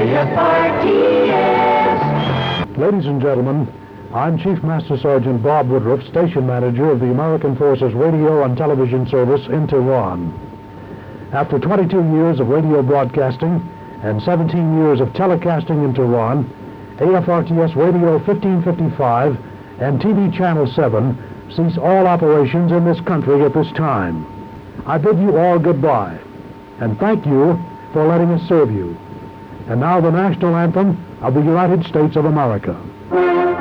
AFRTS. Ladies and gentlemen, I'm Chief Master Sergeant Bob Woodruff, Station Manager of the American Forces Radio and Television Service in Tehran. After 22 years of radio broadcasting and 17 years of telecasting in Tehran, AFRTS Radio 1555 and TV Channel 7 cease all operations in this country at this time. I bid you all goodbye, and thank you for letting us serve you. And now the national anthem of the United States of America.